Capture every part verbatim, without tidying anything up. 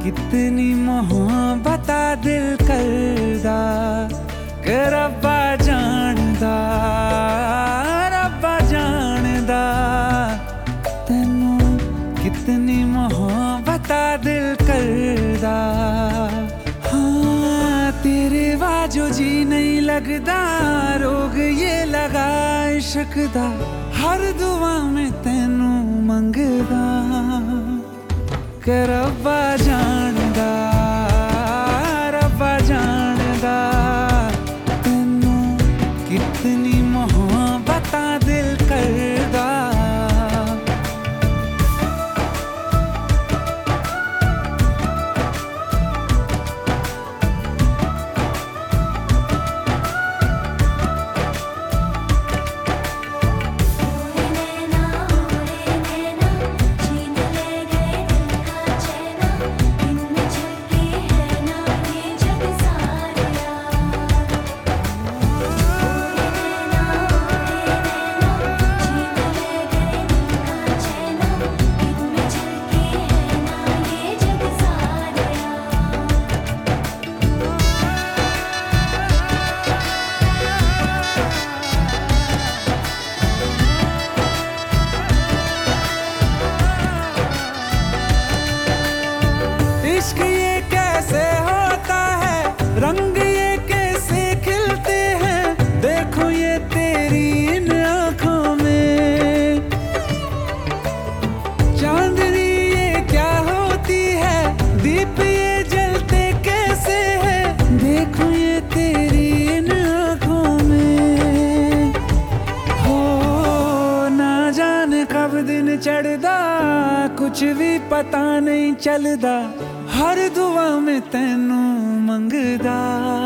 कितनी मोहब्बत दिल करदा कि रब्बा जानदा, रब्बा जानदा तैनू कितनी मोहब्बत दिल करदा। हाँ तेरे बाजो जी नहीं लगदा, रोग ये लगा इश्क दा, हर दुआ में तैनू मंगदा कि रब्बा जानदा, रब्बा जानदा तैनू कितनी मोहब्बत दिल करदा। इश्क ये कैसे होता है, रंग ये कैसे खिलते हैं, देखो ये तेरी इन आँखों में। चांदनी ये क्या होती है, दीप ये जलते कैसे हैं, देखो ये तेरी इन आँखों में। हो ना जाने कब दिन चढ़दा, कुछ भी पता नहीं चलदा, हर दुआ में तैनू मंगदा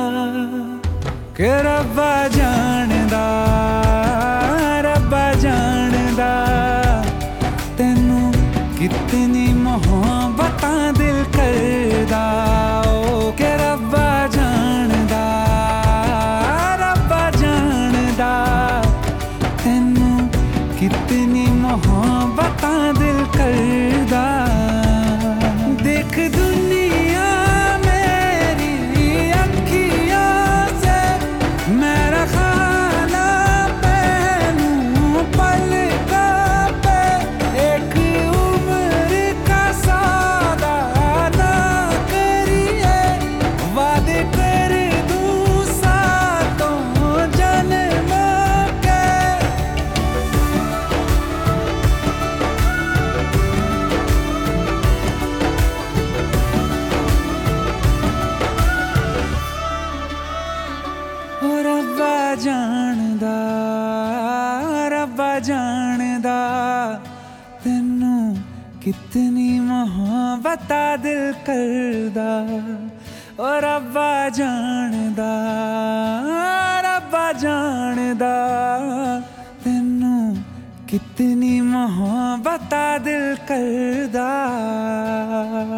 कि रब्बा जानदा, रब्बा जानदा तैनू कितनी मोहब्बत दिल करदा। ओ कि रब्बा जानदा, रब्बा जानदा तैनू कितनी मोहब्बत दिल करदा। देख दुनिया मेरी अखियों से, मेरा खाना पहनूं पलकों पे, एक उम्र का सौदा ना करिए, वादे कर दूं सातों जन्मों के। रब्बा जानदा, रब्बा जानदा तैनू कितनी मोहब्बत दिल करदा। ओ रब्बा जानदा, रब्बा जानदा तैनू कितनी मोहब्बत दिल करदा।